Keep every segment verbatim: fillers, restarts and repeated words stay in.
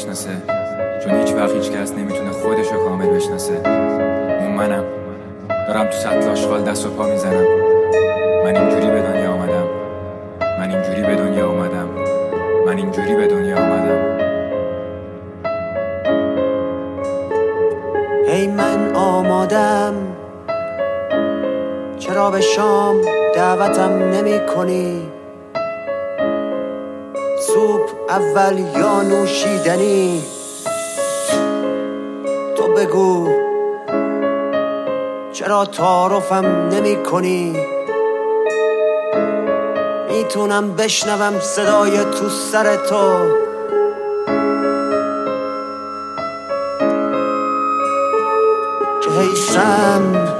بشناسه، چون هیچ وقت هیچ کس نمیتونه خودشو کامل بشناسه. اون منم دارم تو سطل آشغال دست و پا میزنم. من اینجوری به دنیا آمدم، من اینجوری به دنیا آمدم، من اینجوری به دنیا آمدم. ای من آمادم، چرا به شام دعوتم نمی کنی؟ سوپ اول یا نوشیدنی؟ تو بگو چرا تعارفم نمی کنی؟ میتونم بشنوم صدای تو سر تو. که حیثم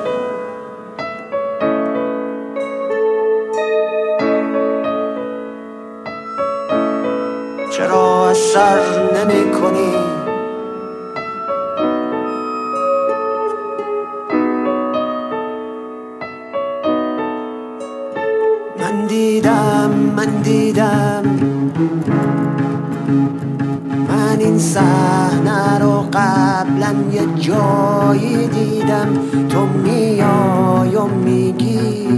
چرا اثر نمی کنی؟ من دیدم من دیدم من این صحنه رو قبلا یه جایی دیدم. تو میای و میگی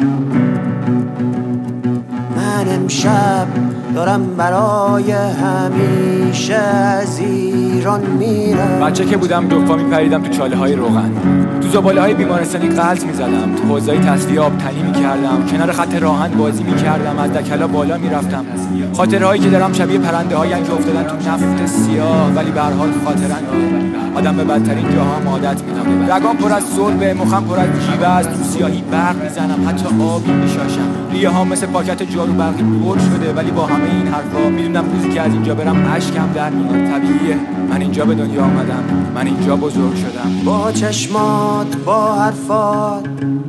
من امشب دارم برای همیشه از ایران میرم. بچه که بودم دفعه میپریدم تو چاله های روغن، تو زباله های بیمارستانی غلط میزدم، تو حوضای تسلیه آبتنی میکردم، کنار خط راهن بازی میکردم، از دکلا بالا میرفتم. خاطرهایی که دارم شبیه پرنده هایی که افتادن تو نفت سیاه، ولی به هر حال خاطرن. آدم به بدترین جاها عادت میکنه. رگام پر از سربه، مخم پر از جیوه، از تو سیاهی برق میزنم، حتی آبی میشاشم. ریه ها مثل پاکت جارو برقی پر شده، ولی با همه این حرفا میدونم روزی که از اینجا برم اشکم در میاد. طبیعیه، من اینجا به دنیا آمدم، من اینجا بزرگ شدم. با چشمات، با حرفات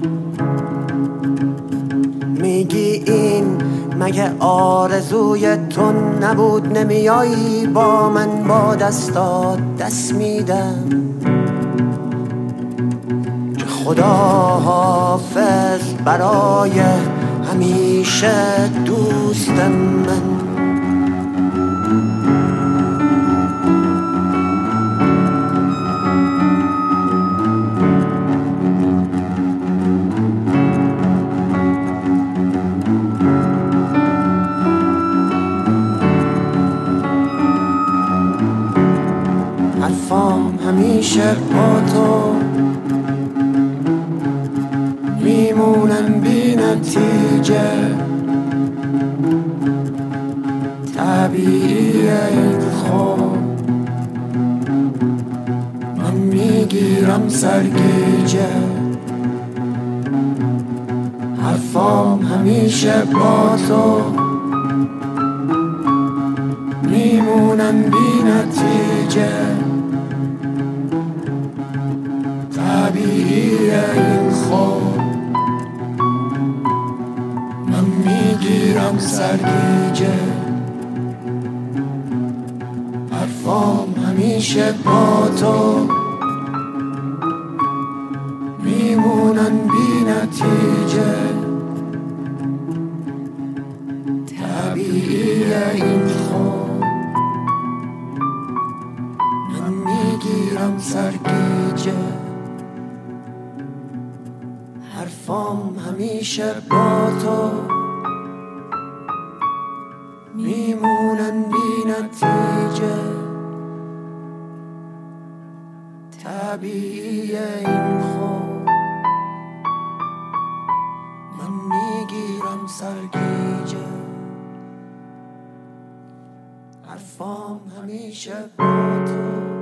میگی این مگه آرزوی تو نبود؟ نمیایی با من با دستات دست میدم. که خدا حافظ برای همیشه دوست من. حرفام همیشه با تو میمونن بی نتیجه. طبیعیه این خوب، من میگیرم سرگیجه. حرفام همیشه با تو میمونن بی نتیجه. طبیعیه این خوب، من میگیرم سرگیجه. حرفام همیشه با تو میمونن بی نتیجه. طبیعیه این خوب، من میگیرم سرگیجه. حرفام همیشه با تو میمونن بی نتیجه. طبیعیه این خوب، من میگیرم سرگیجه. حرفام همیشه با تو